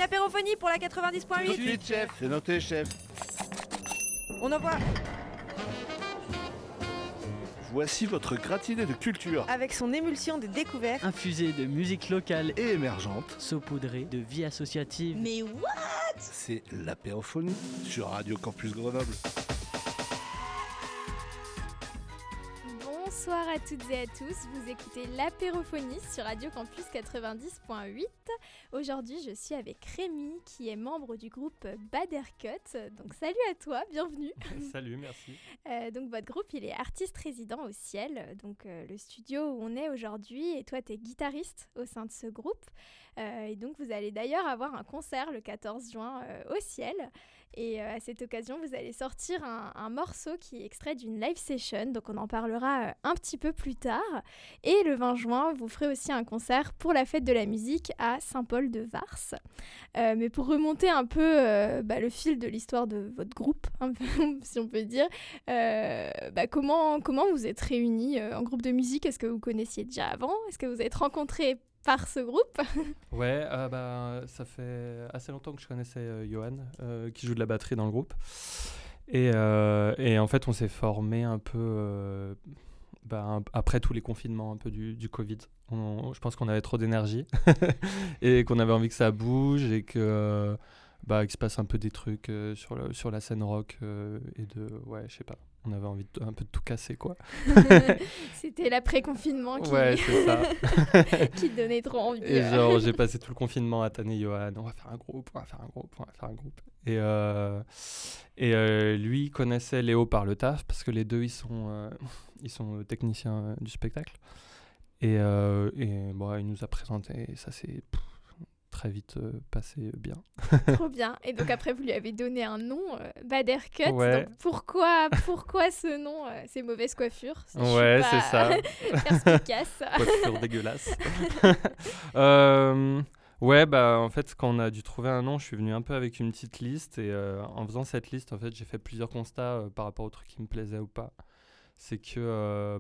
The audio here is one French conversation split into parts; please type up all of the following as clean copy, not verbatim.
apérophonie pour la Tout de 90.8. suite, chef. C'est noté, chef. On envoie Voici votre gratiné de culture avec son émulsion de découverte. Infusé de musique locale et émergente. saupoudré de vie associative. Mais what? C'est l'apérophonie sur Radio Campus Grenoble. Bonsoir à toutes et à tous, vous écoutez l'apérophonie sur Radio Campus 90.8. Aujourd'hui, je suis avec Rémi qui est membre du groupe Bad Haircut. Donc salut à toi, bienvenue. Salut, merci. Donc votre groupe, il est artiste résident au Ciel, donc le studio où on est aujourd'hui. Et toi, tu es guitariste au sein de ce groupe. Et donc vous allez d'ailleurs avoir un concert le 14 juin au Ciel. Et à cette occasion, vous allez sortir un morceau qui est extrait d'une live session, donc on en parlera un petit peu plus tard. Et le 20 juin, vous ferez aussi un concert pour la fête de la musique à Saint-Paul-de-Vars. Mais pour remonter un peu le fil de l'histoire de votre groupe, un peu, si on peut dire, comment vous êtes réunis en groupe de musique? Est-ce que vous connaissiez déjà avant? Est-ce que vous êtes rencontrés par ce groupe? Ouais, ça fait assez longtemps que je connaissais Johan, qui joue de la batterie dans le groupe. Et en fait, on s'est formé un peu après tous les confinements un peu du Covid. Je pense qu'on avait trop d'énergie et qu'on avait envie que ça bouge et que qu'il se passe un peu des trucs sur la scène rock je sais pas. On avait envie un peu de tout casser, quoi. C'était l'après-confinement qui... Ouais, c'est ça. qui donnait trop envie. Et genre, j'ai passé tout le confinement à tanner Johan. On va faire un groupe. Et lui connaissait Léo par le taf, parce que les deux, ils sont techniciens du spectacle. Et il nous a présenté, et ça s'est très vite passé bien. Trop bien. Et donc après, vous lui avez donné un nom, Bad Haircut. Ouais. Donc pourquoi ce nom? C'est mauvaise coiffure. Ouais, c'est ça. Perspicace. Coiffure dégueulasse. En fait, quand on a dû trouver un nom, je suis venu un peu avec une petite liste. Et en faisant cette liste, en fait, j'ai fait plusieurs constats par rapport aux trucs qui me plaisaient ou pas. C'est que...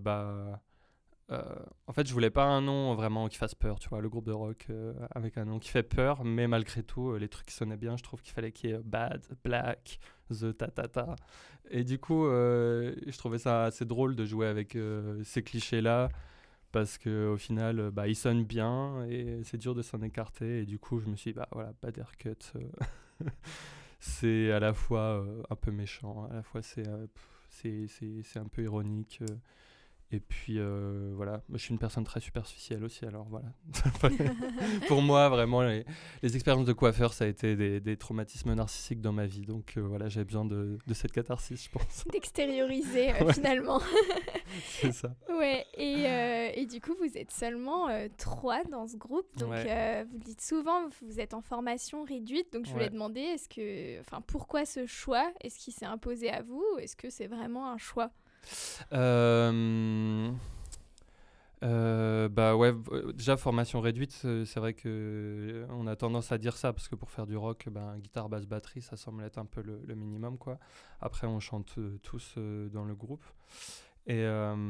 en fait, je voulais pas un nom vraiment qui fasse peur, tu vois, le groupe de rock avec un nom qui fait peur, mais malgré tout, les trucs qui sonnaient bien, je trouve qu'il fallait qu'il y ait Bad, Black, The Ta. Et du coup, je trouvais ça assez drôle de jouer avec ces clichés-là, parce qu'au final, ils sonnent bien et c'est dur de s'en écarter. Et du coup, je me suis dit, Bad Haircut, c'est à la fois un peu méchant, à la fois c'est un peu ironique. Et puis moi, je suis une personne très superficielle aussi, alors voilà. Pour moi, vraiment, les expériences de coiffeur, ça a été des traumatismes narcissiques dans ma vie. Donc j'avais besoin de cette catharsis, je pense. D'extérioriser finalement. C'est ça. Ouais, et du coup, vous êtes seulement 3 dans ce groupe. Donc vous le dites souvent, vous êtes en formation réduite. Donc je voulais demander, pourquoi ce choix? Est-ce qu'il s'est imposé à vous ou est-ce que c'est vraiment un choix? Déjà formation réduite, c'est vrai que on a tendance à dire ça parce que pour faire du rock, guitare, basse, batterie, ça semble être un peu le minimum, quoi. Après, on chante tous dans le groupe et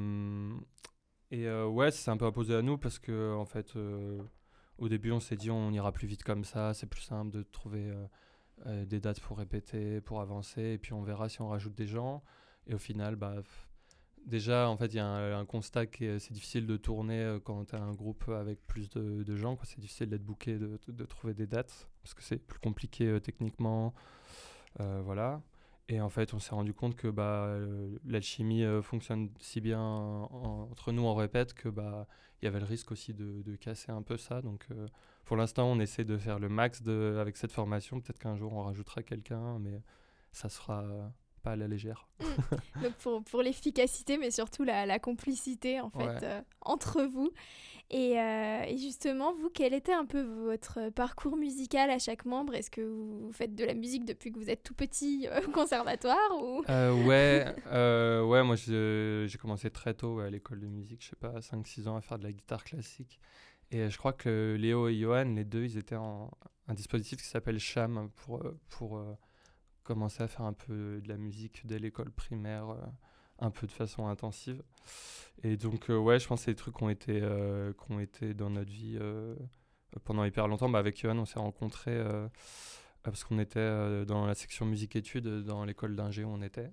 c'est un peu imposé à nous parce que en fait, au début, on s'est dit on ira plus vite comme ça, c'est plus simple de trouver des dates pour répéter, pour avancer, et puis on verra si on rajoute des gens. Et au final, déjà, en fait, il y a un constat que c'est difficile de tourner quand tu as un groupe avec plus de gens, quoi. C'est difficile d'être booké, de trouver des dates, parce que c'est plus compliqué techniquement. Voilà. Et en fait, on s'est rendu compte que l'alchimie fonctionne si bien entre nous, on répète, que y avait le risque aussi de casser un peu ça. Donc, pour l'instant, on essaie de faire le max avec cette formation. Peut-être qu'un jour, on rajoutera quelqu'un, mais ça sera... pas à la légère. Donc pour l'efficacité, mais surtout la complicité en fait entre vous. Et justement, vous, quel était un peu votre parcours musical à chaque membre? Est-ce que vous faites de la musique depuis que vous êtes tout petit au conservatoire ou... Moi j'ai commencé très tôt à l'école de musique, je sais pas, 5-6 ans à faire de la guitare classique. Et je crois que Léo et Johan, les deux, ils étaient en un dispositif qui s'appelle Cham pour commencer à faire un peu de la musique dès l'école primaire, un peu de façon intensive. Et donc, je pense que c'est des trucs qui ont été dans notre vie pendant hyper longtemps. Avec Johan, on s'est rencontrés parce qu'on était dans la section musique-études dans l'école d'ingé où on était.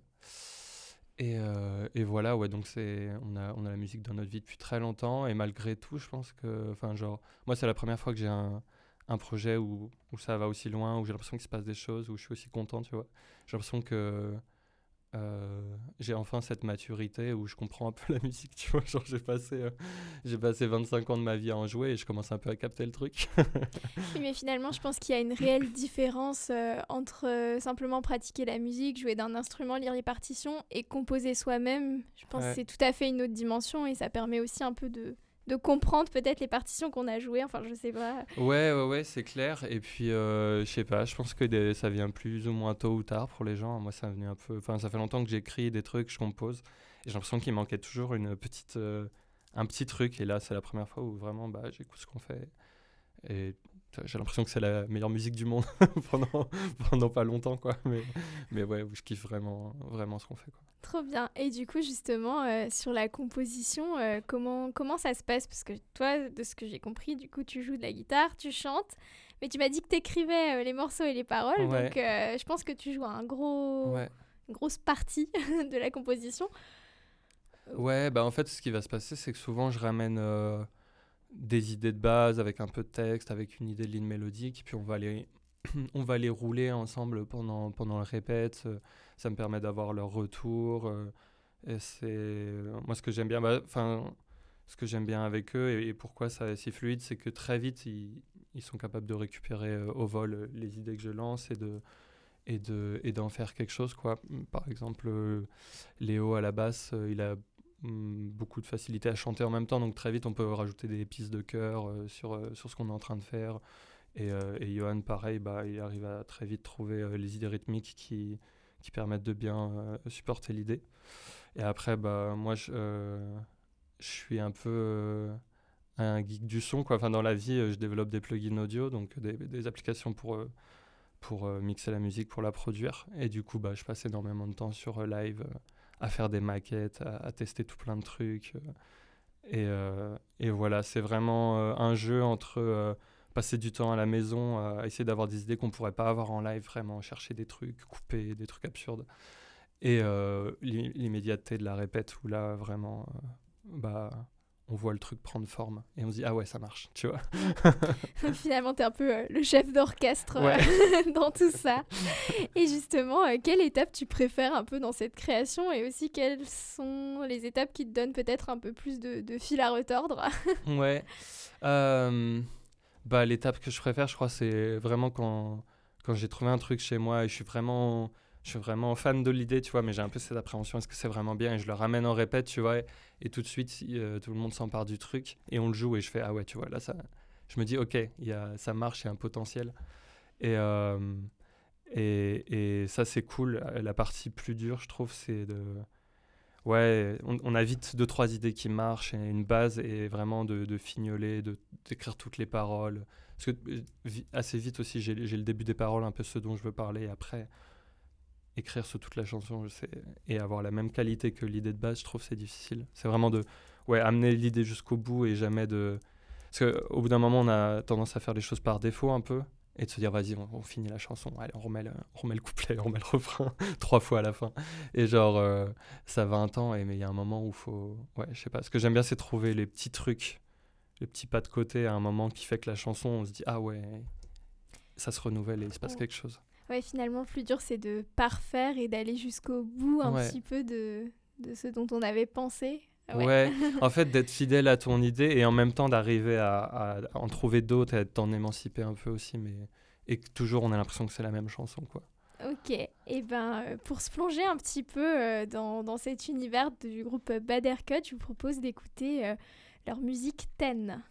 Et voilà, ouais, donc on a la musique dans notre vie depuis très longtemps. Et malgré tout, je pense que... moi, c'est la première fois que j'ai un projet où ça va aussi loin, où j'ai l'impression qu'il se passe des choses, où je suis aussi content, tu vois. J'ai l'impression que j'ai enfin cette maturité où je comprends un peu la musique, tu vois. Genre, j'ai passé 25 ans de ma vie à en jouer et je commence un peu à capter le truc. Oui, mais finalement, je pense qu'il y a une réelle différence entre simplement pratiquer la musique, jouer d'un instrument, lire les partitions et composer soi-même. Je pense que c'est tout à fait une autre dimension et ça permet aussi un peu de comprendre peut-être les partitions qu'on a jouées, enfin je sais pas. Ouais, c'est clair. Et puis, je sais pas, je pense que ça vient plus ou moins tôt ou tard pour les gens. Moi, ça a venu un peu... Enfin, ça fait longtemps que j'écris des trucs, je compose. Et j'ai l'impression qu'il manquait toujours un petit truc. Et là, c'est la première fois où vraiment, j'écoute ce qu'on fait. Et j'ai l'impression que c'est la meilleure musique du monde pendant pas longtemps, quoi. Mais ouais, je kiffe vraiment ce qu'on fait, quoi. Trop bien. Et du coup, justement, sur la composition, comment ça se passe? Parce que toi, de ce que j'ai compris, du coup, tu joues de la guitare, tu chantes, mais tu m'as dit que tu écrivais les morceaux et les paroles, Ouais. donc je pense que tu joues une grosse partie de la composition. Ouais, en fait, ce qui va se passer, c'est que souvent, je ramène des idées de base avec un peu de texte, avec une idée de ligne mélodique, et puis on va les rouler ensemble pendant le répète. Ça me permet d'avoir leur retour. Et c'est moi ce que j'aime bien. Ce que j'aime bien avec eux et pourquoi ça est si fluide, c'est que très vite ils sont capables de récupérer au vol les idées que je lance et d'en faire quelque chose, quoi. Par exemple, Léo à la basse, il a beaucoup de facilité à chanter en même temps, donc très vite on peut rajouter des pistes de chœur sur ce qu'on est en train de faire. Et Johan, pareil, il arrive à très vite trouver les idées rythmiques qui permettent de bien supporter l'idée. Et après, moi, je suis un peu un geek du son, quoi. Enfin, dans la vie, je développe des plugins audio, donc des applications pour mixer la musique, pour la produire. Et du coup, je passe énormément de temps sur live à faire des maquettes, à tester tout plein de trucs. Et voilà, c'est vraiment un jeu entre... passer du temps à la maison à essayer d'avoir des idées qu'on pourrait pas avoir en live, vraiment chercher des trucs, couper des trucs absurdes, et l'immédiateté de la répète où là vraiment on voit le truc prendre forme et on se dit ah ouais ça marche, tu vois. Finalement t'es un peu le chef d'orchestre dans tout ça. Et justement quelle étape tu préfères un peu dans cette création et aussi quelles sont les étapes qui te donnent peut-être un peu plus de fil à retordre? Ouais. L'étape que je préfère, je crois, c'est vraiment quand j'ai trouvé un truc chez moi et je suis vraiment fan de l'idée, tu vois, mais j'ai un peu cette appréhension, est-ce que c'est vraiment bien? Et je le ramène en répète, tu vois, et tout de suite, tout le monde s'empare du truc et on le joue et je fais, ah ouais, tu vois, là, je me dis, ok, ça marche, il y a un potentiel. Et ça, c'est cool. La partie plus dure, je trouve, c'est on a vite 2-3 idées qui marchent et une base et vraiment de fignoler, d'écrire toutes les paroles. Parce que assez vite aussi, j'ai le début des paroles, un peu ce dont je veux parler, et après, écrire sur toute la chanson, et avoir la même qualité que l'idée de base, je trouve c'est difficile. C'est vraiment amener l'idée jusqu'au bout et jamais de... Parce qu'au bout d'un moment, on a tendance à faire les choses par défaut un peu. Et de se dire, vas-y, on finit la chanson, allez, on remet le couplet, on remet le refrain 3 fois à la fin. Et genre, ça va un temps, mais il y a un moment où il faut... Ouais, je sais pas, ce que j'aime bien, c'est trouver les petits trucs, les petits pas de côté à un moment qui fait que la chanson, on se dit, ah ouais, ça se renouvelle et il se passe quelque chose. Ouais, finalement, le plus dur, c'est de parfaire et d'aller jusqu'au bout un petit peu de ce dont on avait pensé. Ouais, en fait, d'être fidèle à ton idée et en même temps d'arriver à en trouver d'autres et à t'en émanciper un peu aussi, et que toujours on a l'impression que c'est la même chanson, quoi. Ok, et pour se plonger un petit peu dans cet univers du groupe Bad Haircut, je vous propose d'écouter leur musique Ten.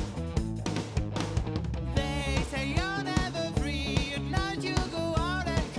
They say you're never free, at night you go out and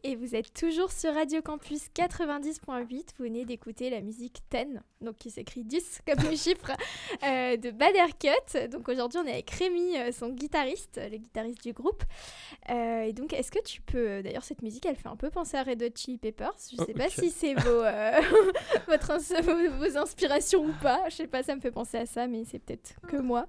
Et vous êtes toujours sur Radio Campus 90.8. Vous venez d'écouter la musique 10, donc qui s'écrit 10 comme le chiffre, de Bad Haircut. Donc aujourd'hui, on est avec Rémi, son guitariste, le guitariste du groupe. Et donc, est-ce que tu peux... D'ailleurs, cette musique, elle fait un peu penser à Red Hot Chili Peppers. Je sais pas si c'est vos inspirations ou pas. Je sais pas, ça me fait penser à ça, mais c'est peut-être que moi.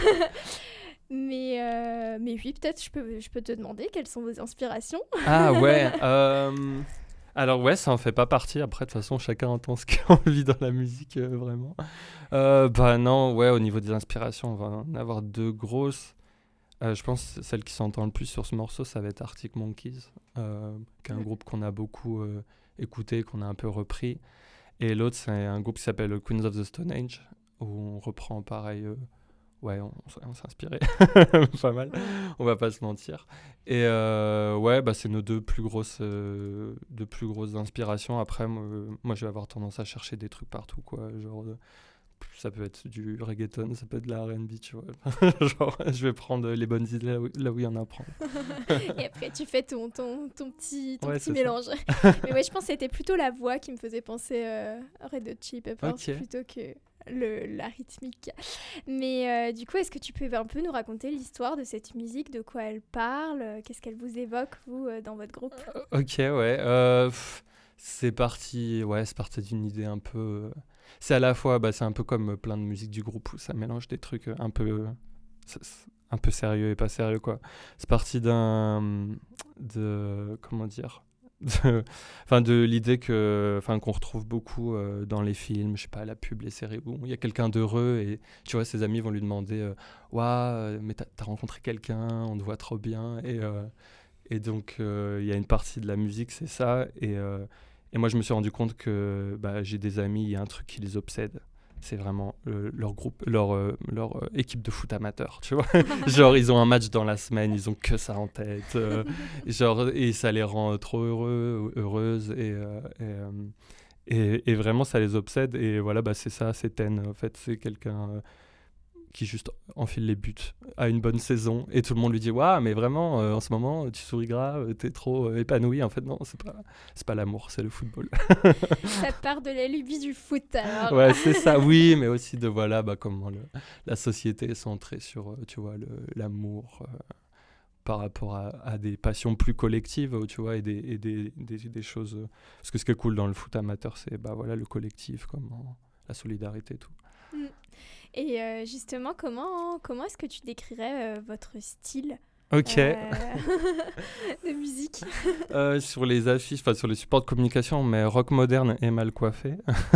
Mais oui, peut-être je peux te demander quelles sont vos inspirations. Ah ouais, alors ouais, ça en fait pas partie. Après, de toute façon, chacun entend ce qu'il a envie dans la musique, vraiment. Bah non, ouais, au niveau des inspirations, on va en avoir deux grosses. Je pense que celle qui s'entend le plus sur ce morceau, ça va être Arctic Monkeys, qui est un groupe qu'on a beaucoup écouté, qu'on a un peu repris. Et l'autre, c'est un groupe qui s'appelle Queens of the Stone Age, où on reprend pareil... Ouais, on s'est inspiré pas mal, on va pas se mentir. Et ouais, bah, c'est nos deux plus grosses inspirations. Après, moi, je vais avoir tendance à chercher des trucs partout, quoi. Genre, ça peut être du reggaeton, ça peut être de la R&B, tu vois. Genre, je vais prendre les bonnes idées là où il y en a à prendre. Et après, tu fais ton petit Ouais, mélange. Mais ouais, je pense que c'était plutôt la voix qui me faisait penser à Red Hot Chili Peppers plutôt que la rythmique. Mais du coup, est-ce que tu peux un peu nous raconter l'histoire de cette musique, de quoi elle parle, qu'est-ce qu'elle vous évoque, vous, dans votre groupe? Ok, ouais. C'est parti d'une idée un peu... c'est à la fois, c'est un peu comme plein de musique du groupe où ça mélange des trucs un peu sérieux et pas sérieux, quoi. C'est parti comment dire, de l'idée qu'on retrouve beaucoup dans les films, je sais pas, la pub, les séries, où il y a quelqu'un d'heureux et tu vois, ses amis vont lui demander mais t'as rencontré quelqu'un, on te voit trop bien, et donc il y a une partie de la musique, c'est ça, et moi je me suis rendu compte que j'ai des amis, il y a un truc qui les obsède. C'est vraiment leur groupe, leur équipe de foot amateur, tu vois. Genre, ils ont un match dans la semaine, ils ont que ça en tête. Et ça les rend trop heureuses. Et vraiment, ça les obsède. Et voilà, c'est ça, c'est Ten. En fait, c'est quelqu'un qui juste enfile les buts à une bonne saison. Et tout le monde lui dit « Waouh, mais vraiment, en ce moment, tu souris grave, t'es trop épanoui. » En fait, non, c'est pas l'amour, c'est le football. Ça part de la lubie du foot, alors. Ouais, c'est ça, oui, mais aussi de comment la société est centrée sur, tu vois, l'amour par rapport à des passions plus collectives, tu vois, et des choses... parce que ce qui est cool dans le foot amateur, c'est le collectif, la solidarité et tout. Et justement, comment est-ce que tu décrirais votre style de musique? Sur les affiches, sur les supports de communication, on met rock moderne et mal coiffé.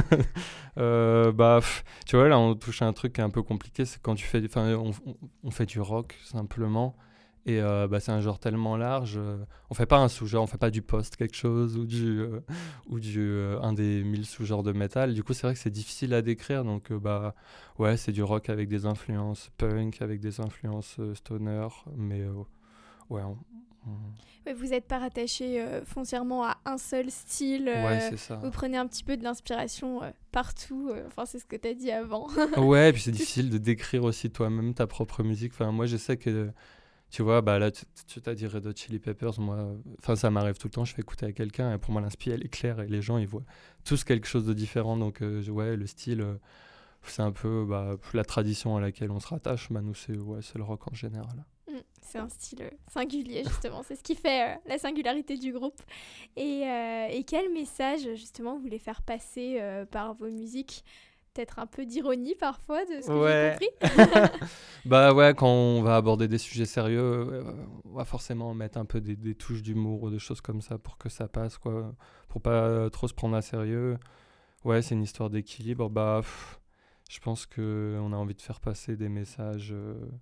Tu vois, là, on touche à un truc qui est un peu compliqué, c'est quand on fait du rock, simplement. Et c'est un genre tellement large, on fait pas un sous-genre, on fait pas du post quelque chose ou un des 1000 sous-genres de métal. Du coup, c'est vrai que c'est difficile à décrire. Donc, ouais, c'est du rock avec des influences punk, avec des influences stoner, mais ouais. Mais vous n'êtes pas rattaché foncièrement à un seul style. Ouais, c'est ça. Vous prenez un petit peu de l'inspiration partout. Enfin, c'est ce que tu as dit avant. Ouais, et puis c'est difficile de décrire aussi toi-même ta propre musique. Enfin, moi, je sais que... Tu vois, là, tu t'as dit Red Hot Chili Peppers, moi, ça m'arrive tout le temps, je fais écouter à quelqu'un, et pour moi, l'inspi, elle est claire, et les gens, ils voient tous quelque chose de différent, donc, ouais, le style, c'est un peu la tradition à laquelle on se rattache, nous, c'est le rock en général. C'est un style singulier, justement, c'est ce qui fait la singularité du groupe. Et quel message, justement, vous voulez faire passer par vos musiques ? Peut-être un peu d'ironie parfois de ce que j'ai compris. Ouais, quand on va aborder des sujets sérieux, on va forcément mettre un peu des touches d'humour ou des choses comme ça pour que ça passe, quoi. Pour pas trop se prendre à sérieux. Ouais, c'est une histoire d'équilibre. Je pense qu'on a envie de faire passer des messages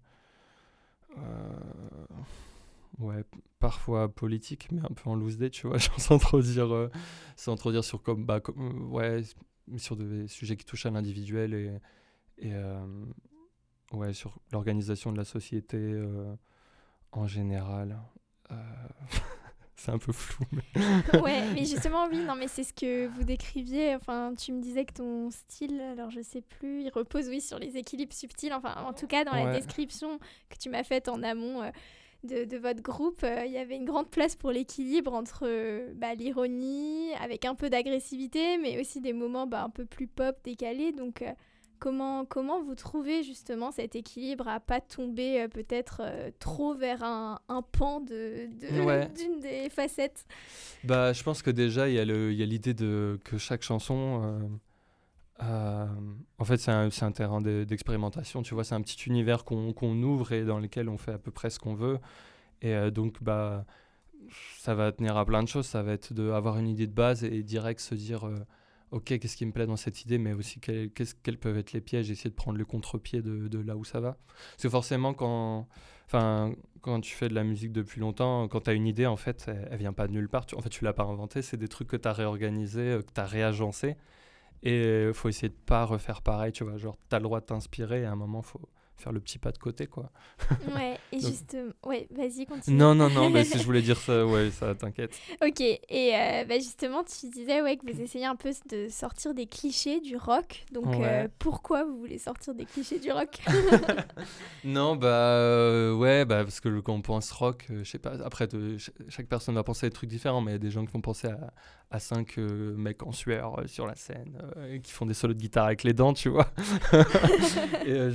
ouais, parfois politiques, mais un peu en loose day, tu vois, sans trop dire sur ouais, sur des sujets qui touchent à l'individuel et ouais, sur l'organisation de la société en général. C'est un peu flou. Ouais, mais justement, oui, non, mais c'est ce que vous décriviez. Enfin, tu me disais que ton style, alors je sais plus, il repose, oui, sur les équilibres subtils. Enfin, en tout cas, dans la description que tu m'as faite en amont, de votre groupe, il y avait une grande place pour l'équilibre entre l'ironie, avec un peu d'agressivité, mais aussi des moments un peu plus pop, décalés. Donc, comment vous trouvez justement cet équilibre à pas tomber peut-être trop vers un pan d'une des facettes? Je pense que déjà, il y a l'idée que chaque chanson... en fait, c'est un terrain d'expérimentation, tu vois, c'est un petit univers qu'on ouvre et dans lequel on fait à peu près ce qu'on veut. Et donc, ça va tenir à plein de choses. Ça va être d'avoir une idée de base et direct se dire ok, qu'est-ce qui me plaît dans cette idée, mais aussi quels peuvent être les pièges, essayer de prendre le contre-pied de là où ça va. Parce que forcément, quand tu fais de la musique depuis longtemps, quand tu as une idée, en fait, elle vient pas de nulle part. En fait, tu l'as pas inventée, c'est des trucs que tu as réorganisés, que tu as réagencés. Et il faut essayer de pas refaire pareil, tu vois. Genre, tu as le droit de t'inspirer et à un moment, il faut faire le petit pas de côté, quoi. Ouais, et Donc... justement... Ouais, vas-y, continue. Non, si je voulais dire ça, ouais, ça t'inquiète. Ok, et justement, tu disais que vous essayez un peu de sortir des clichés du rock. Donc, pourquoi vous voulez sortir des clichés du rock? Non, parce que quand on pense rock, je sais pas, après, chaque personne va penser à des trucs différents, mais il y a des gens qui vont penser à 5 mecs en sueur sur la scène, qui font des solos de guitare avec les dents, tu vois. Et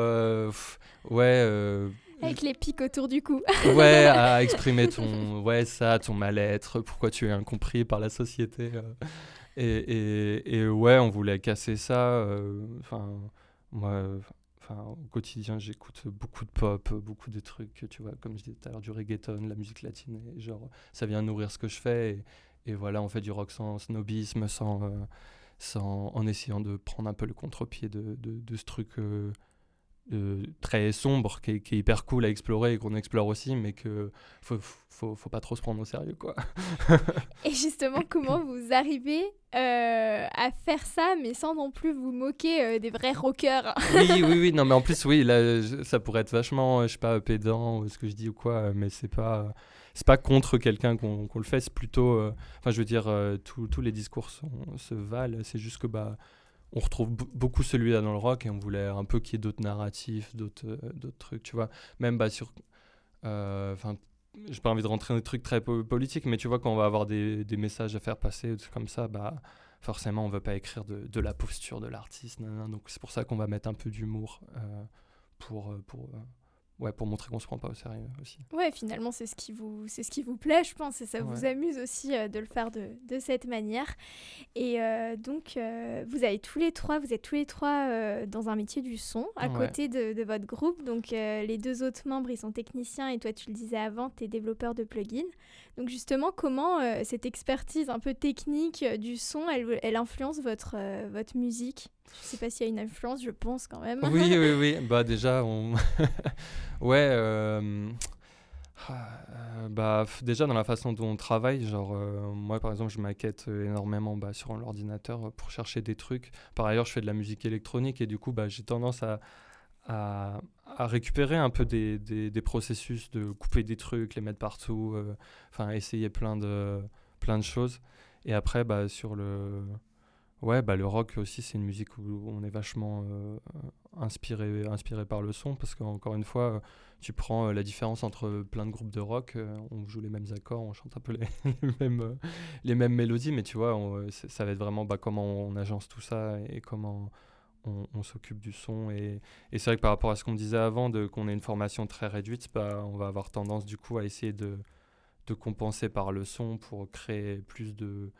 avec les pics autour du cou. Ouais, à exprimer ton mal-être, pourquoi tu es incompris par la société. Et on voulait casser ça. Moi, au quotidien, j'écoute beaucoup de pop, beaucoup de trucs, tu vois, comme je disais tout à l'heure, du reggaeton, la musique latine. Et genre, ça vient nourrir ce que je fais. Et voilà, on fait du rock sans snobisme, en essayant de prendre un peu le contre-pied de ce truc très sombre qui est hyper cool à explorer et qu'on explore aussi, mais que faut pas trop se prendre au sérieux, quoi. Et justement, comment vous arrivez à faire ça, mais sans non plus vous moquer des vrais rockers? Oui, non, mais en plus, oui, là, ça pourrait être vachement, je sais pas, pédant, ce que je dis ou quoi, mais c'est pas contre quelqu'un qu'on le fait, c'est plutôt, je veux dire, tous les discours se valent, c'est juste que, on retrouve beaucoup celui-là dans le rock et on voulait un peu qu'il y ait d'autres narratifs, d'autres trucs, tu vois. Même sur... j'ai pas envie de rentrer dans des trucs très politiques, mais tu vois, quand on va avoir des messages à faire passer, des trucs comme ça, forcément, on veut pas écrire de la posture de l'artiste. Donc c'est pour ça qu'on va mettre un peu d'humour pour montrer qu'on se prend pas au sérieux aussi. Ouais, finalement, c'est ce qui vous plaît, je pense, et ça vous amuse aussi de le faire de cette manière. Et donc, vous êtes tous les trois dans un métier du son, à côté de votre groupe. Donc, les 2 autres membres, ils sont techniciens, et toi, tu le disais avant, tu es développeur de plugins. Donc, justement, comment cette expertise un peu technique du son, elle influence votre musique? Je sais pas s'il y a une influence, je pense quand même. Oui. Déjà, déjà dans la façon dont on travaille, genre moi par exemple je maquette énormément sur l'ordinateur pour chercher des trucs. Par ailleurs je fais de la musique électronique et du coup j'ai tendance à récupérer un peu des processus, de couper des trucs, les mettre partout, essayer plein de choses. Et après sur le rock aussi, c'est une musique où on est vachement inspiré par le son, parce qu'encore une fois, tu prends la différence entre plein de groupes de rock, on joue les mêmes accords, on chante un peu les mêmes mélodies, mais tu vois, ça va être vraiment comment on agence tout ça et comment on s'occupe du son. Et c'est vrai que par rapport à ce qu'on disait avant, qu'on ait une formation très réduite, on va avoir tendance du coup à essayer de compenser par le son pour créer plus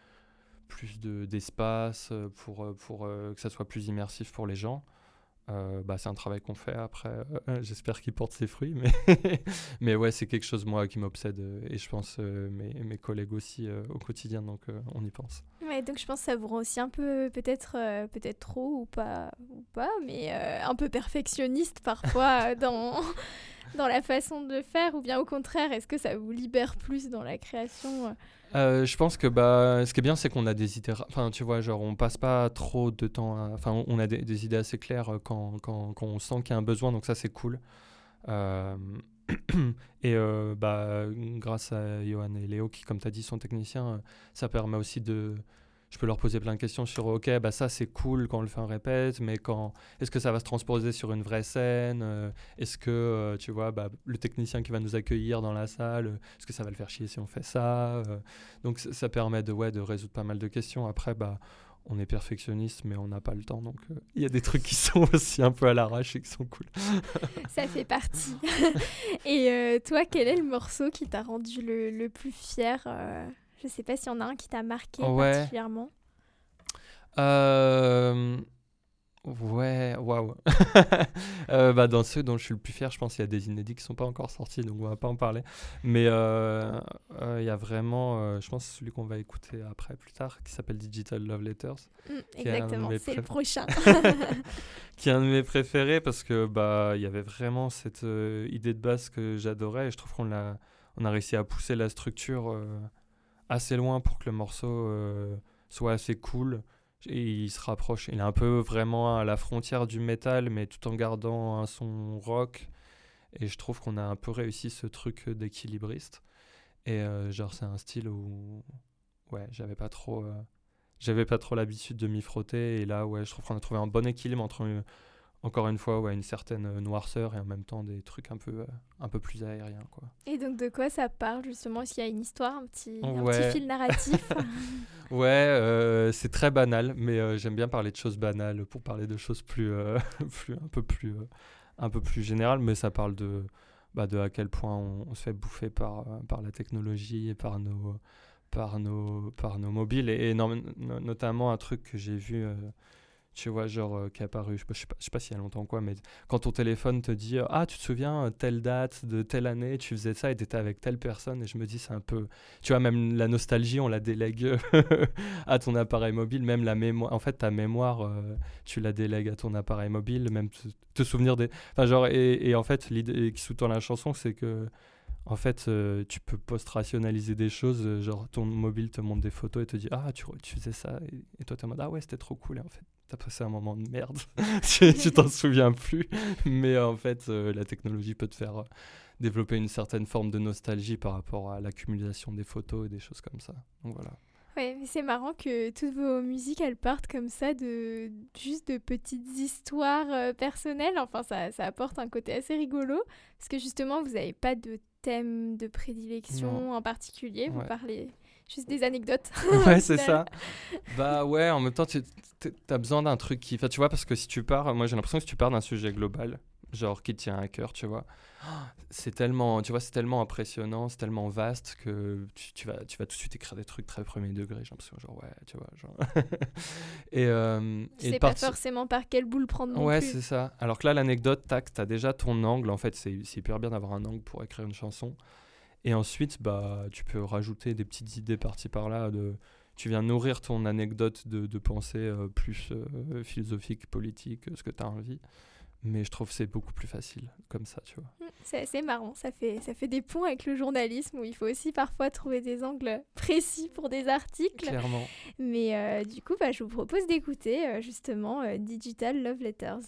d'espace, pour que ça soit plus immersif pour les gens. C'est un travail qu'on fait après. J'espère qu'il porte ses fruits, mais ouais, c'est quelque chose moi qui m'obsède et je pense mes collègues aussi au quotidien, donc on y pense. Ouais, donc je pense que ça vous rend aussi un peu, peut-être trop ou pas, mais un peu perfectionniste parfois dans la façon de faire, ou bien au contraire, est-ce que ça vous libère plus dans la création? Je pense que ce qui est bien, c'est qu'on a des idées. Enfin, tu vois, genre, on passe pas trop de temps. On a des idées assez claires quand on sent qu'il y a un besoin, donc ça, c'est cool. Et grâce à Johan et Léo, qui, comme tu as dit, sont techniciens, ça permet aussi je peux leur poser plein de questions sur ok, bah ça c'est cool quand on le fait en répète, mais est-ce que ça va se transposer sur une vraie scène, est-ce que tu vois, bah, le technicien qui va nous accueillir dans la salle, est-ce que ça va le faire chier si on fait ça, donc ça permet de résoudre pas mal de questions. Après bah on est perfectionniste mais on n'a pas le temps, donc il y a des trucs qui sont aussi un peu à l'arrache et qui sont cool. Ça fait partie. Et toi, quel est le morceau qui t'a rendu le plus fier Je sais pas s'il y en a un qui t'a marqué particulièrement. Ouais, waouh. Bah, dans ceux dont je suis le plus fier, je pense qu'il y a des inédits qui sont pas encore sortis, donc on va pas en parler. Mais il y a vraiment, je pense, celui qu'on va écouter après, plus tard, qui s'appelle Digital Love Letters. Exactement, c'est le prochain. Qui est un de mes préférés parce que bah il y avait vraiment cette idée de base que j'adorais, et je trouve qu'on a réussi à pousser la structure assez loin pour que le morceau soit assez cool. Et il se rapproche, il est un peu vraiment à la frontière du métal, mais tout en gardant un son rock. Et je trouve qu'on a un peu réussi ce truc d'équilibriste. Et genre c'est un style où j'avais pas trop l'habitude de m'y frotter. Et là je trouve qu'on a trouvé un bon équilibre entre encore une fois une certaine noirceur et en même temps des trucs un peu plus aériens, quoi. Et donc de quoi ça parle justement? Est-ce qu'il y a une histoire, un petit fil narratif? C'est très banal, mais j'aime bien parler de choses banales pour parler de choses plus un peu plus générales, mais ça parle de à quel point on se fait bouffer par la technologie et par nos mobiles, et notamment un truc que j'ai vu tu vois, genre qui est apparu, je sais pas s'il y a longtemps quoi, mais quand ton téléphone te dit ah tu te souviens telle date de telle année tu faisais ça et t'étais avec telle personne, et je me dis c'est un peu, tu vois, même la nostalgie on la délègue à ton appareil mobile, même la mémoire, en fait ta mémoire tu la délègues à ton appareil mobile, même te souvenir des, enfin genre, et en fait l'idée qui sous-tend la chanson c'est que en fait, tu peux post-rationaliser des choses, genre ton mobile te montre des photos et te dit ah tu faisais ça, et toi t'es en mode ah ouais c'était trop cool, et en fait t'as passé un moment de merde, tu t'en souviens plus, mais en fait la technologie peut te faire développer une certaine forme de nostalgie par rapport à l'accumulation des photos et des choses comme ça, donc voilà. Ouais, mais c'est marrant que toutes vos musiques, elles partent comme ça juste de petites histoires personnelles. Enfin, ça apporte un côté assez rigolo, parce que justement, vous n'avez pas de thème de prédilection en particulier. Vous parlez juste des anecdotes. Ouais, c'est ça. Bah ouais, en même temps, t'as besoin d'un truc qui... Enfin, tu vois, parce que si tu pars... Moi, j'ai l'impression que si tu pars d'un sujet global, genre qui te tient à cœur, tu vois, c'est tellement impressionnant, c'est tellement vaste que tu vas tout de suite écrire des trucs très premier degré, j'ai l'impression, genre ouais, tu vois, genre tu sais pas forcément par quelle boule prendre non plus. Ouais, c'est ça. Alors que là, l'anecdote, tac, t'as déjà ton angle, en fait, c'est hyper bien d'avoir un angle pour écrire une chanson, et ensuite bah tu peux rajouter des petites idées par-ci par-là, tu viens nourrir ton anecdote de pensée plus philosophique, politique, ce que t'as envie. Mais je trouve que c'est beaucoup plus facile comme ça, tu vois. C'est assez marrant, ça fait des ponts avec le journalisme où il faut aussi parfois trouver des angles précis pour des articles. Clairement. Mais du coup, je vous propose d'écouter justement Digital Love Letters.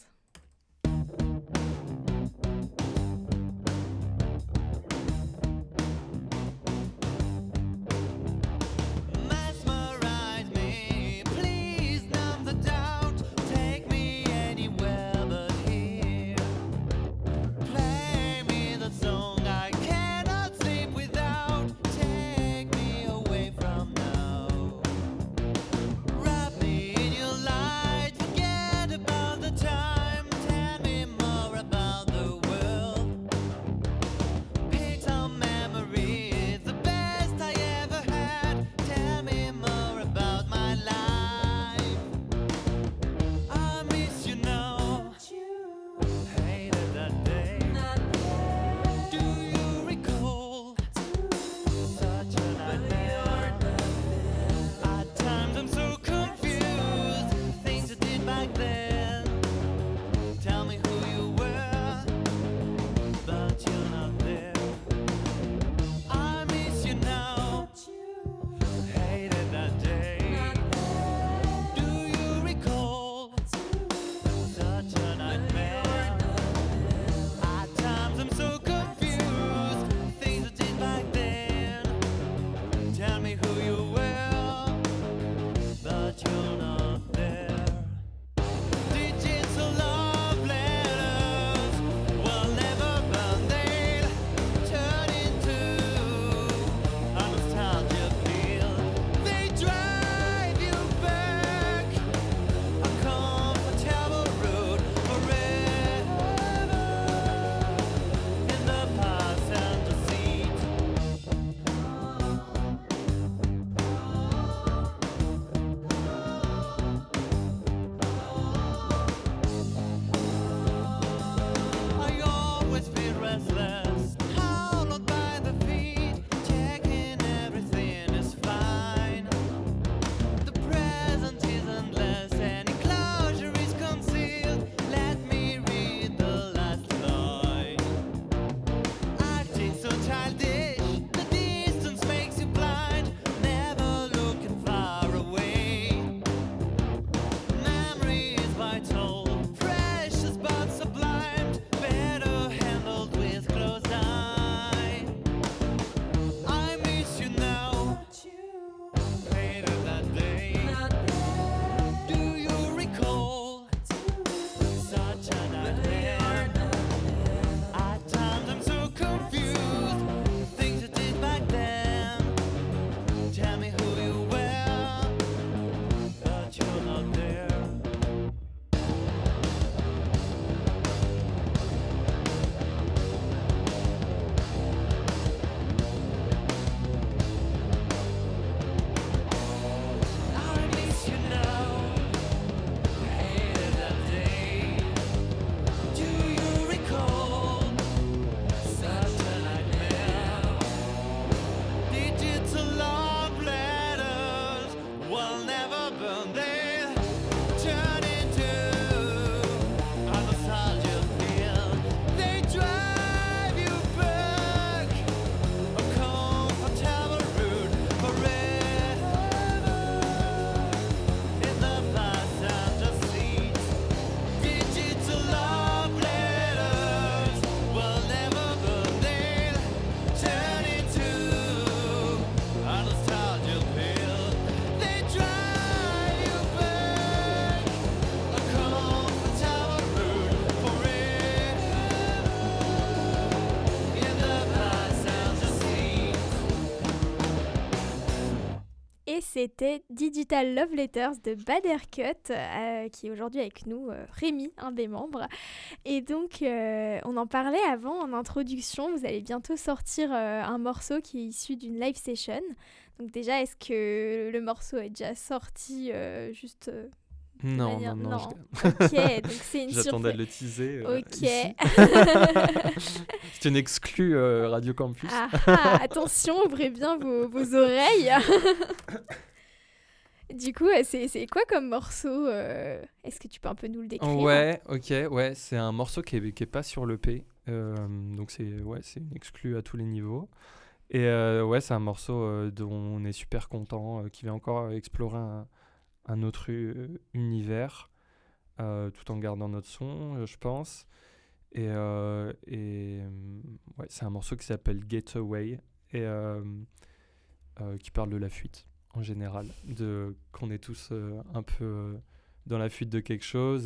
Time Et c'était Digital Love Letters de Badercut, qui est aujourd'hui avec nous, Rémi, un des membres. Et donc, on en parlait avant en introduction. Vous allez bientôt sortir un morceau qui est issu d'une live session. Donc déjà, est-ce que le morceau est déjà sorti juste Non. Ok, donc c'est une J'attendais surprise. de le teaser. Ok. Ici. C'est une exclue Radio Campus. Attention, ouvrez bien vos oreilles. Du coup, c'est quoi comme morceau Est-ce que tu peux un peu nous le décrire? Ouais, ok, ouais, c'est un morceau qui est pas sur l'EP. Donc c'est une exclue à tous les niveaux. Et ouais, c'est un morceau dont on est super content, qui va encore explorer un autre univers, tout en gardant notre son, je pense. Et ouais, c'est un morceau qui s'appelle Getaway et qui parle de la fuite en général, qu'on est tous un peu dans la fuite de quelque chose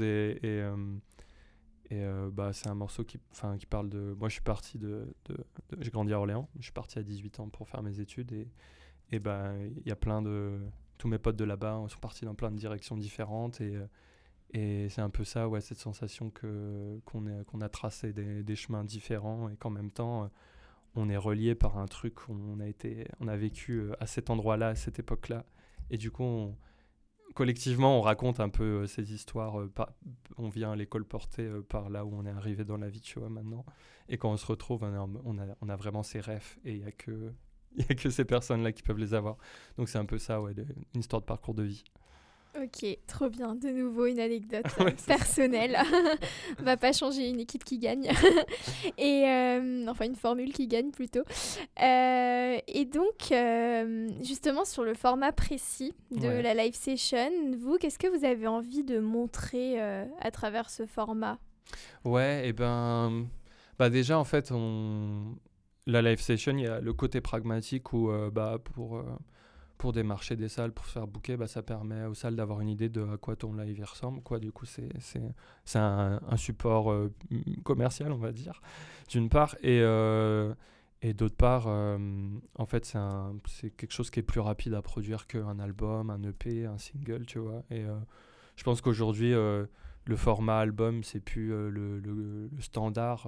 bah, c'est un morceau qui parle de... Moi, je suis parti j'ai grandi à Orléans. Je suis parti à 18 ans pour faire mes études. Et bah, il y a plein de... Tous mes potes de là-bas sont partis dans plein de directions différentes. Et c'est un peu ça, ouais, cette sensation qu'on a tracé des chemins différents et qu'en même temps, on est relié par un truc qu'on a vécu à cet endroit-là, à cette époque-là. Et du coup, collectivement, on raconte un peu ces histoires. On vient les colporter par là où on est arrivé dans la vie, tu vois, maintenant. Et quand on se retrouve, on a vraiment ces rêves. Et il n'y a que ces personnes-là qui peuvent les avoir. Donc c'est un peu ça, ouais, une histoire de parcours de vie. Ok, trop bien. De nouveau, une anecdote Ouais, personnelle. On va pas changer une équipe qui gagne. Et enfin, une formule qui gagne plutôt. Et donc, justement, sur le format précis de la live session, vous, qu'est-ce que vous avez envie de montrer à travers ce format? Ouais, et bah déjà, en fait, la live session, il y a le côté pragmatique où pour démarcher des salles, pour se faire booker, bah, ça permet aux salles d'avoir une idée de à quoi ton live ressemble, quoi. Du coup, c'est un support commercial, on va dire, d'une part. Et d'autre part, en fait, c'est quelque chose qui est plus rapide à produire qu'un album, un EP, un single, tu vois. Et je pense qu'aujourd'hui, le format album, c'est plus le standard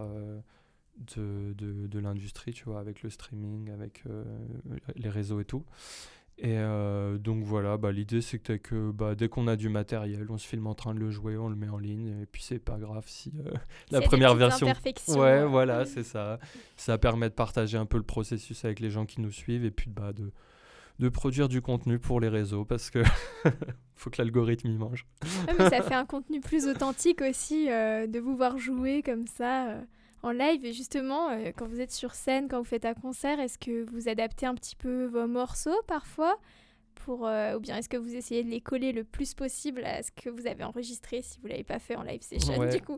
de l'industrie, tu vois, avec le streaming, avec les réseaux et tout. Et donc voilà, bah, l'idée c'est que dès qu'on a du matériel, on se filme en train de le jouer, on le met en ligne, et puis c'est pas grave si la première version... Ouais, voilà, c'est ça. Ça permet de partager un peu le processus avec les gens qui nous suivent, et puis de produire du contenu pour les réseaux, parce que faut que l'algorithme y mange. Ouais, mais ça fait un contenu plus authentique aussi, de vous voir jouer comme ça... en live. Et justement, quand vous êtes sur scène, quand vous faites un concert, est-ce que vous adaptez un petit peu vos morceaux parfois ou bien est-ce que vous essayez de les coller le plus possible à ce que vous avez enregistré si vous ne l'avez pas fait en live session, du coup?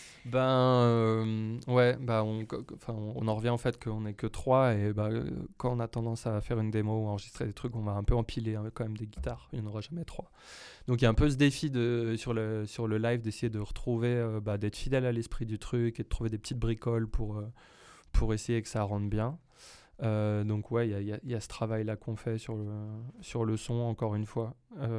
Ouais, on en revient en fait qu'on n'est que 3 et quand on a tendance à faire une démo ou enregistrer des trucs, on va un peu empiler quand même des guitares, il n'y en aura jamais 3. Donc il y a un peu ce défi sur le live d'essayer de retrouver, d'être fidèle à l'esprit du truc et de trouver des petites bricoles pour essayer que ça rentre bien. Donc ouais, il y a ce travail-là qu'on fait sur le son, encore une fois.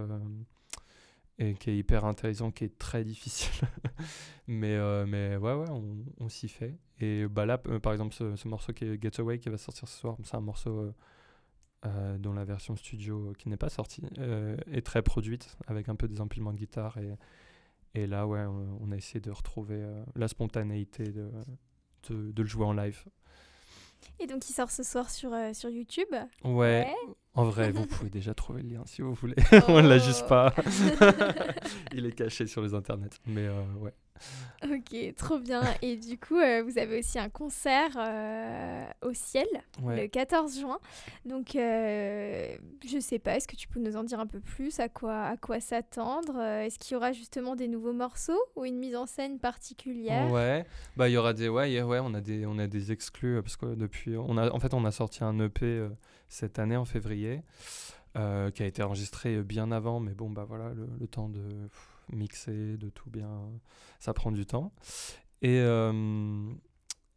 Et qui est hyper intéressant, qui est très difficile. mais ouais, on s'y fait. Et là, par exemple, ce morceau qui est Getaway, qui va sortir ce soir, c'est un morceau dont la version studio qui n'est pas sortie est très produite, avec un peu des empilements de guitare. Et là, ouais, on a essayé de retrouver la spontanéité de le jouer en live. Et donc, il sort ce soir sur YouTube. Ouais. En vrai, vous pouvez déjà trouver le lien si vous voulez. On ne l'a juste pas. Il est caché sur les internets. Mais ouais. Ok, trop bien. Et du coup, vous avez aussi un concert au Ciel le 14 juin. Donc, je sais pas, est-ce que tu peux nous en dire un peu plus? À quoi s'attendre? Est-ce qu'il y aura justement des nouveaux morceaux ou une mise en scène particulière? Ouais, il y aura on a des exclus parce que depuis, on a sorti un EP cette année en février qui a été enregistré bien avant, mais bon, voilà, le temps de mixer, de tout bien, ça prend du temps. Et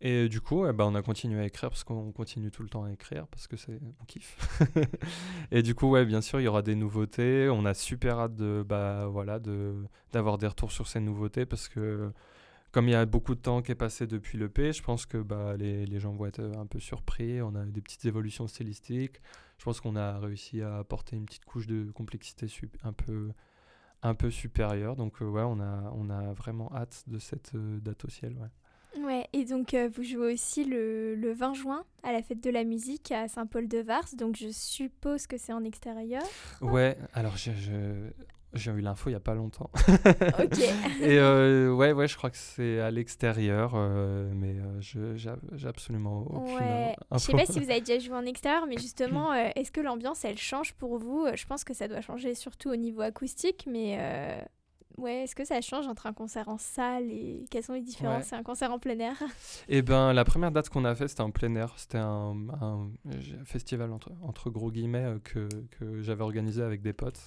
Et du coup, on a continué à écrire parce qu'on continue tout le temps à écrire parce que on kiffe. Et du coup, bien sûr, il y aura des nouveautés. On a super hâte d'avoir des retours sur ces nouveautés parce que comme il y a beaucoup de temps qui est passé depuis l'EP, je pense que les gens vont être un peu surpris. On a des petites évolutions stylistiques. Je pense qu'on a réussi à apporter une petite couche de complexité un peu supérieure. Donc on a vraiment hâte de cette date au ciel. Ouais. Ouais, et donc vous jouez aussi le 20 juin à la fête de la musique à Saint-Paul-de-Vars, donc je suppose que c'est en extérieur. Ouais, alors j'ai eu l'info il n'y a pas longtemps. Ok. Et je crois que c'est à l'extérieur, mais j'ai absolument aucune Ouais, je info. sais pas si vous avez déjà joué en extérieur, mais justement, est-ce que l'ambiance, elle change pour vous? Je pense que ça doit changer surtout au niveau acoustique, mais est-ce que ça change entre un concert en salle et quelles sont les différences? C'est un concert en plein air? Eh ben, la première date qu'on a fait, c'était en plein air. C'était un festival entre gros guillemets que j'avais organisé avec des potes.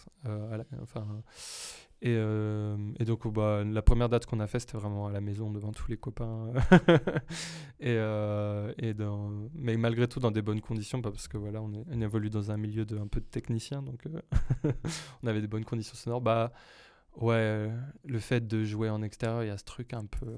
Et donc, la première date qu'on a fait, c'était vraiment à la maison devant tous les copains. Mais malgré tout, dans des bonnes conditions, parce que voilà, on évolue dans un milieu un peu de techniciens, donc on avait des bonnes conditions sonores. Ouais, le fait de jouer en extérieur, il y a ce truc un peu...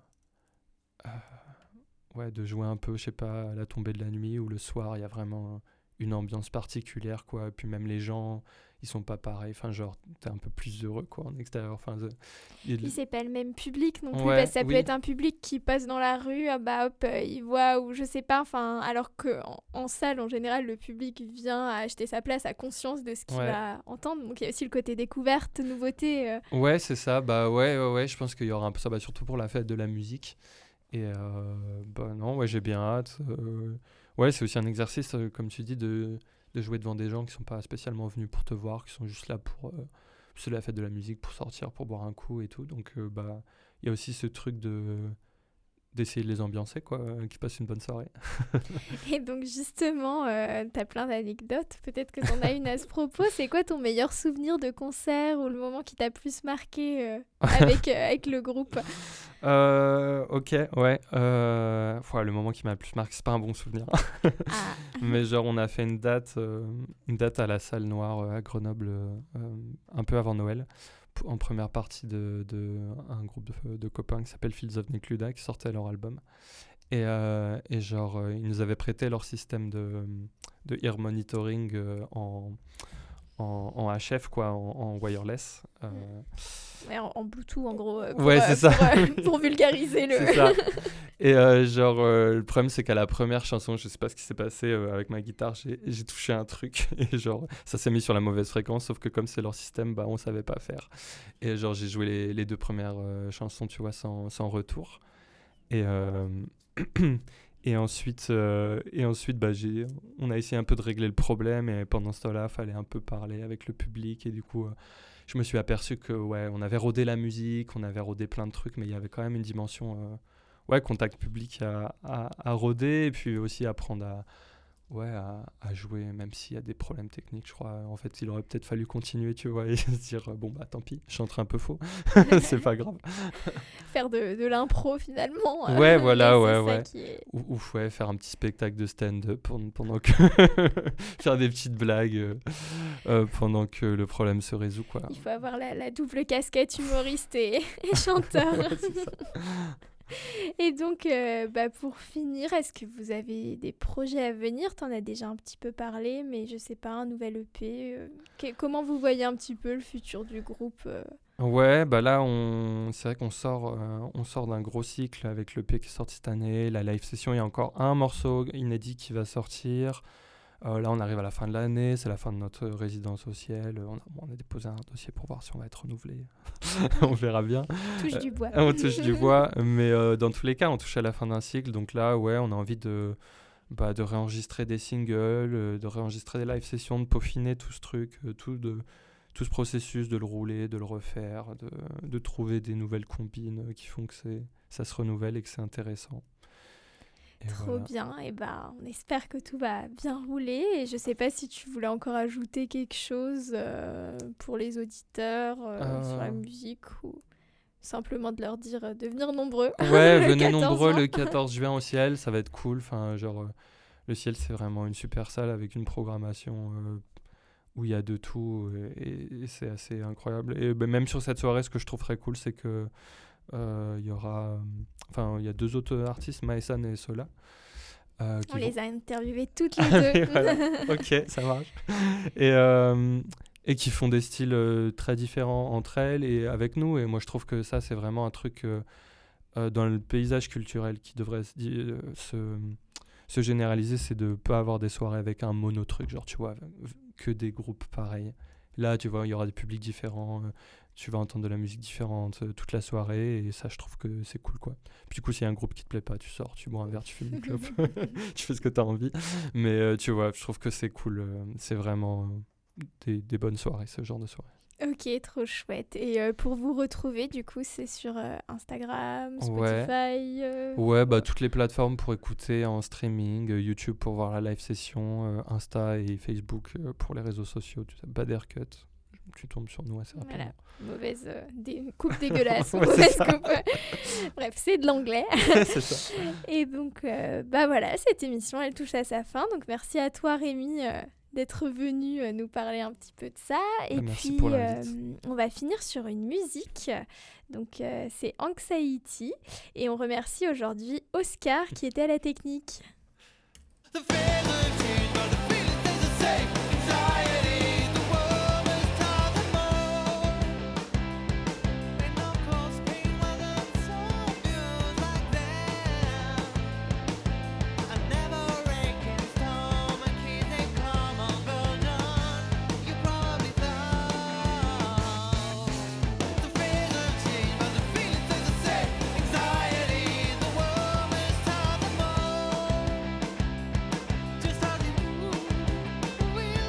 de jouer un peu, je sais pas, à la tombée de la nuit ou le soir, il y a vraiment une ambiance particulière, quoi. Et puis même les gens, ils sont pas pareils. Enfin, genre, t'es un peu plus heureux, quoi, en extérieur. Enfin, c'est pas le même public non plus, Ouais, parce que ça peut être un public qui passe dans la rue, il voit, ou je sais pas, enfin, alors qu'en salle, en général, le public vient à acheter sa place, a conscience de ce qu'il va entendre. Donc il y a aussi le côté découverte, nouveauté. Ouais, c'est ça. Ouais, je pense qu'il y aura un peu ça, surtout pour la fête de la musique. Et j'ai bien hâte. C'est aussi un exercice, comme tu dis, de jouer devant des gens qui sont pas spécialement venus pour te voir, qui sont juste là pour c'est la fête de la musique, pour sortir, pour boire un coup et tout. Donc il y a aussi ce truc d'essayer de les ambiancer, quoi, qu'ils passent une bonne soirée. Et donc justement, t'as plein d'anecdotes, peut-être que t'en as une à ce propos. C'est quoi ton meilleur souvenir de concert ou le moment qui t'a plus marqué avec le groupe? Ok, ouais. Le moment qui m'a le plus marqué, c'est pas un bon souvenir. Mais genre, on a fait une date à la Salle Noire à Grenoble, un peu avant Noël, en première partie de un groupe de copains qui s'appelle Fields of Nekluda, qui sortait leur album. Et genre, ils nous avaient prêté leur système de ear monitoring en HF, quoi, en wireless. En Bluetooth, en gros. C'est ça. Pour vulgariser le... C'est ça. Et le problème, c'est qu'à la première chanson, je sais pas ce qui s'est passé avec ma guitare, j'ai touché un truc et genre, ça s'est mis sur la mauvaise fréquence, sauf que comme c'est leur système, on savait pas faire. Et genre, j'ai joué les deux premières chansons, tu vois, sans retour. Et... Et ensuite, on a essayé un peu de régler le problème et pendant ce temps-là, il fallait un peu parler avec le public et du coup, je me suis aperçu que on avait rodé la musique, on avait rodé plein de trucs, mais il y avait quand même une dimension contact public à roder et puis aussi apprendre à jouer, même s'il y a des problèmes techniques, je crois. En fait, il aurait peut-être fallu continuer, tu vois, et se dire, tant pis, je chante un peu faux, c'est pas grave. Faire de l'impro, finalement. Ouais, voilà, Ou faire un petit spectacle de stand-up pendant que... faire des petites blagues pendant que le problème se résout, quoi. Il faut avoir la double casquette humoriste et chanteur. Ouais, c'est ça. Et donc, pour finir, est-ce que vous avez des projets à venir? T'en as déjà un petit peu parlé, mais je sais pas, un nouvel EP. Comment vous voyez un petit peu le futur du groupe? Ouais, là, c'est vrai qu'on sort d'un gros cycle avec l'EP qui est sorti cette année, la live session. Il y a encore un morceau inédit qui va sortir. Là, on arrive à la fin de l'année, c'est la fin de notre résidence au ciel. On a déposé un dossier pour voir si on va être renouvelé. On verra bien. Touche du bois. On touche du bois, mais dans tous les cas, on touche à la fin d'un cycle. Donc là, on a envie de réenregistrer des singles, de réenregistrer des live sessions, de peaufiner tout ce truc, tout ce processus, de le rouler, de le refaire, de trouver des nouvelles combines qui font que ça se renouvelle et que c'est intéressant. Et trop bien, et on espère que tout va bien rouler. Et je sais pas si tu voulais encore ajouter quelque chose pour les auditeurs sur la musique ou simplement de leur dire de venir nombreux. Ouais, le venez 14 nombreux juin. le 14 juin au Ciel, ça va être cool. Enfin, genre, le Ciel, c'est vraiment une super salle avec une programmation où il y a de tout et c'est assez incroyable. Et même sur cette soirée, ce que je trouve très cool, c'est que il y aura, il y a 2 autres artistes, Maesan et Sola. On les a interviewés toutes les deux. Et voilà. Ok, ça marche. Et qui font des styles très différents entre elles et avec nous. Et moi, je trouve que ça, c'est vraiment un truc dans le paysage culturel qui devrait se généraliser, c'est de ne pas avoir des soirées avec un monotruc, genre, tu vois, que des groupes pareils. Là, tu vois, il y aura des publics différents, tu vas entendre de la musique différente toute la soirée, et ça, je trouve que c'est cool, quoi. Puis du coup, s'il y a un groupe qui te plaît pas, tu sors, tu bois un verre, tu fumes une clope, tu fais ce que tu as envie. Mais tu vois, je trouve que c'est cool, c'est vraiment des bonnes soirées, ce genre de soirée. Ok, trop chouette. Et pour vous retrouver, du coup, c'est sur Instagram, Ouais. Spotify Ouais, toutes les plateformes pour écouter en streaming, YouTube pour voir la live session, Insta et Facebook pour les réseaux sociaux, tu sais, Bad Haircut. Tu tombes sur nous assez rapidement. Voilà, mauvaise coupe dégueulasse, Ouais, mauvaise c'est ça. coupe. Bref, c'est de l'anglais. C'est ça. Et donc, voilà, cette émission, elle touche à sa fin. Donc, merci à toi, Rémi, d'être venu nous parler un petit peu de ça. Et Merci puis, pour l'invite. on va finir sur une musique. Donc, c'est Anxiety. Et on remercie aujourd'hui Oscar qui était à la technique. Just how you move.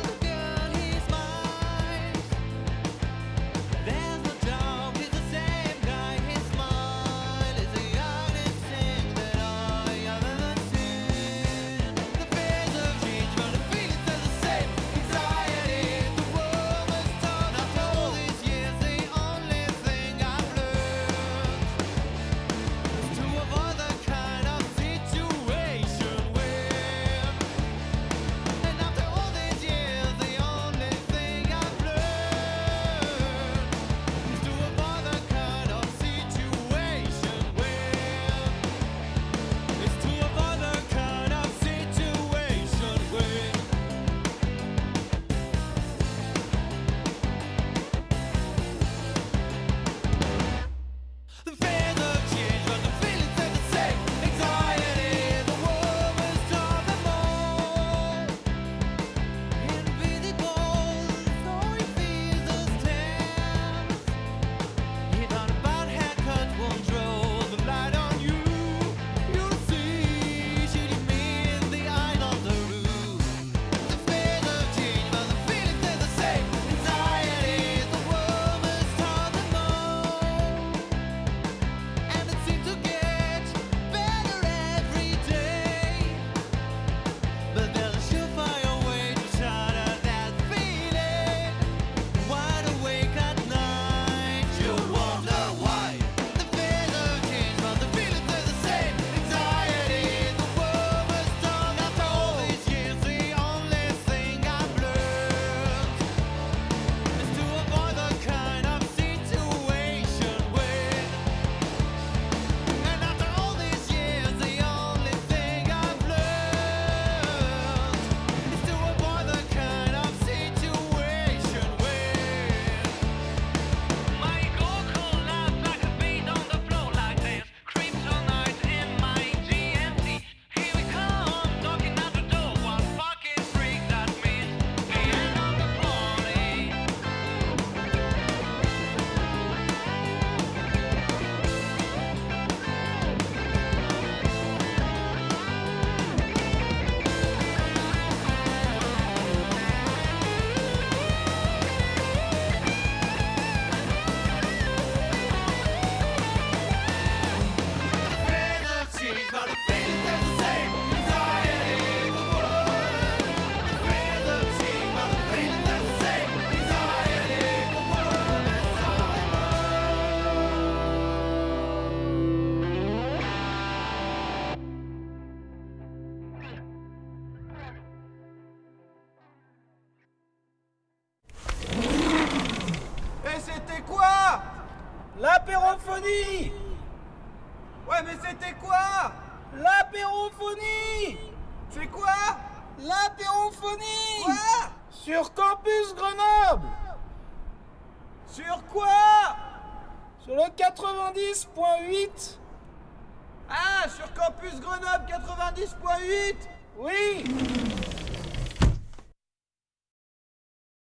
l'apérophonie! Ouais, mais c'était quoi? L'apérophonie! C'est quoi? L'apérophonie! Quoi? Sur Campus Grenoble! Sur quoi? Sur le 90.8! Ah, sur Campus Grenoble 90.8? Oui!